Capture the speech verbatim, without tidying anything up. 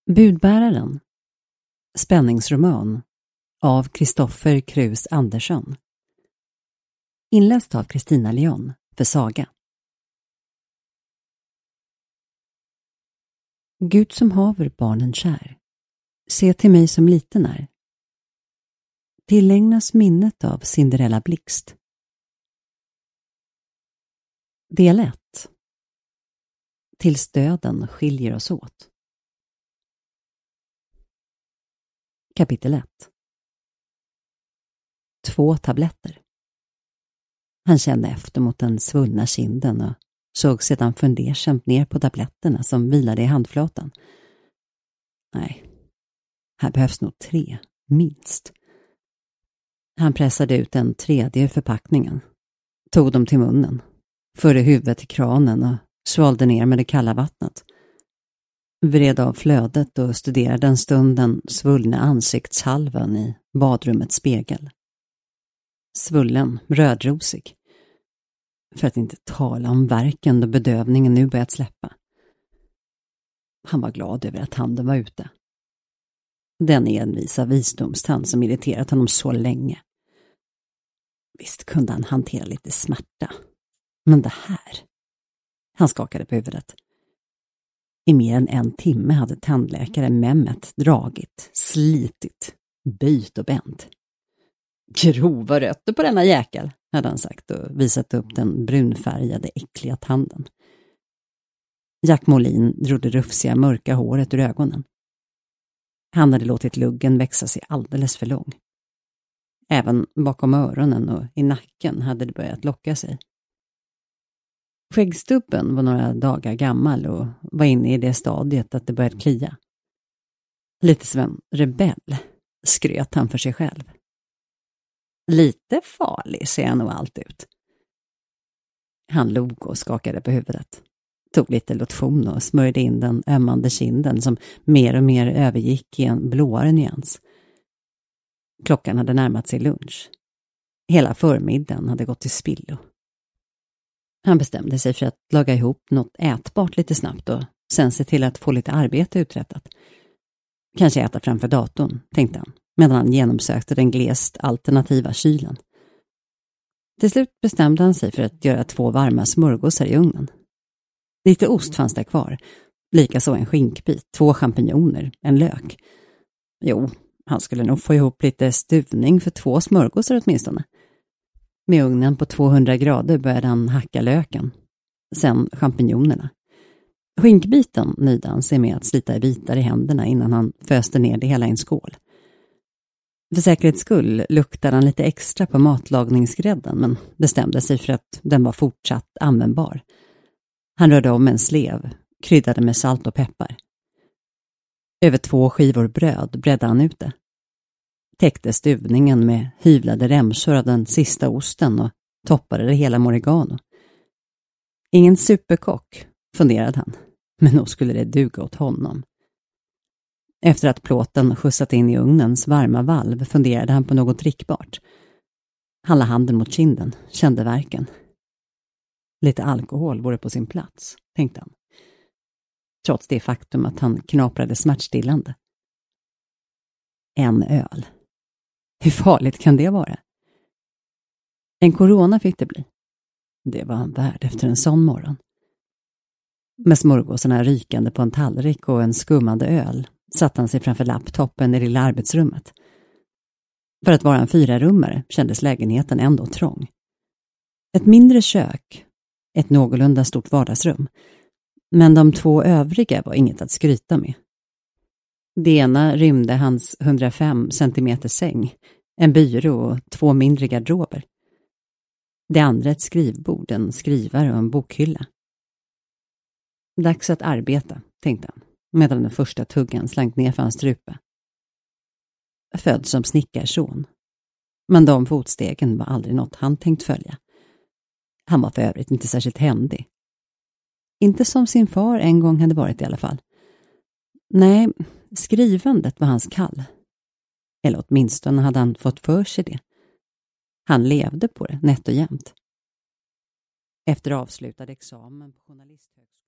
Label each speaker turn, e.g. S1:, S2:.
S1: Budbäraren. Spänningsroman av Kristoffer Krus Andersson. Inläst av Kristina Leon för Saga. Gud som haver barnen kär, se till mig som liten är. Tillägnas minnet av Cinderella Blixt. Del ett. Tills döden skiljer oss åt. Kapitel ett. Två tabletter. Han kände efter mot den svullna kinden och såg sedan fundersamt ner på tabletterna som vilade i handflatan. Nej, här behövs nog tre, minst. Han pressade ut en tredje ur förpackningen, tog dem till munnen, förde huvudet till kranen och svalde ner med det kalla vattnet. Vred av flödet och studerade en stund den svullna ansiktshalvan i badrummets spegel. Svullen, rödrosig. För att inte tala om värken då bedövningen nu börjat släppa. Han var glad över att handen var ute. Den envisa visdomstand som irriterat honom så länge. Visst kunde han hantera lite smärta. Men det här... Han skakade på huvudet. I mer än en timme hade tandläkare Mehmet dragit, slitit, böjt och bänt. Grova rötter på denna jäkel, hade han sagt och visat upp den brunfärgade äckliga tanden. Jack Molin drog det rufsiga mörka håret ur ögonen. Han hade låtit luggen växa sig alldeles för lång. Även bakom öronen och i nacken hade det börjat locka sig. Skäggstubben var några dagar gammal och var inne i det stadiet att det började klia. Lite som en rebell, skröt han för sig själv. Lite farlig ser han nog allt ut. Han log och skakade på huvudet. Tog lite lotion och smörjde in den ömmande kinden som mer och mer övergick i en blåare nyans. Klockan hade närmat sig lunch. Hela förmiddagen hade gått till spillo. Han bestämde sig för att laga ihop något ätbart lite snabbt och sen se till att få lite arbete uträttat. Kanske äta framför datorn, tänkte han, medan han genomsökte den glest alternativa kylen. Till slut bestämde han sig för att göra två varma smörgåsar i ugnen. Lite ost fanns där kvar, likaså en skinkbit, två champinjoner, en lök. Jo, han skulle nog få ihop lite stuvning för två smörgåsar åtminstone. Med ugnen på tvåhundra grader började han hacka löken. Sen champinjonerna. Skinkbiten nöjde han sig med att slita i bitar i händerna innan han föste ner det hela i en skål. För säkerhets skull luktade han lite extra på matlagningsgrädden men bestämde sig för att den var fortsatt användbar. Han rörde om en slev, kryddade med salt och peppar. Över två skivor bröd bredde han ut det. Täckte stuvningen med hyvlade remsor av den sista osten och toppade det hela med oregano. Ingen superkock, funderade han, men nog skulle det duga åt honom. Efter att plåten skjutsat in i ugnens varma valv funderade han på något drickbart. Han la handen mot kinden, kände värken. Lite alkohol vore på sin plats, tänkte han. Trots det faktum att han knaprade smärtstillande. En öl. Hur farligt kan det vara? En corona fick det bli. Det var han värd efter en sån morgon. Med smörgåsarna rykande på en tallrik och en skummande öl satt han sig framför laptopen i det lilla arbetsrummet. För att vara en fyrarummare kändes lägenheten ändå trång. Ett mindre kök, ett någorlunda stort vardagsrum. Men de två övriga var inget att skryta med. Det ena rymde hans hundrafem centimeter säng, en byrå och två mindre garderober. Det andra ett skrivbord, en skrivare och en bokhylla. Dags att arbeta, tänkte han, medan den första tuggan slank ner för hans strupe. Född som snickarson. Men de fotstegen var aldrig något han tänkt följa. Han var för övrigt inte särskilt händig. Inte som sin far en gång hade varit i alla fall. Nej, skrivandet var hans kall. Eller åtminstone hade han fått för sig det. Han levde på det nätt och jämnt. Efter avslutad examen på journalisthögskolan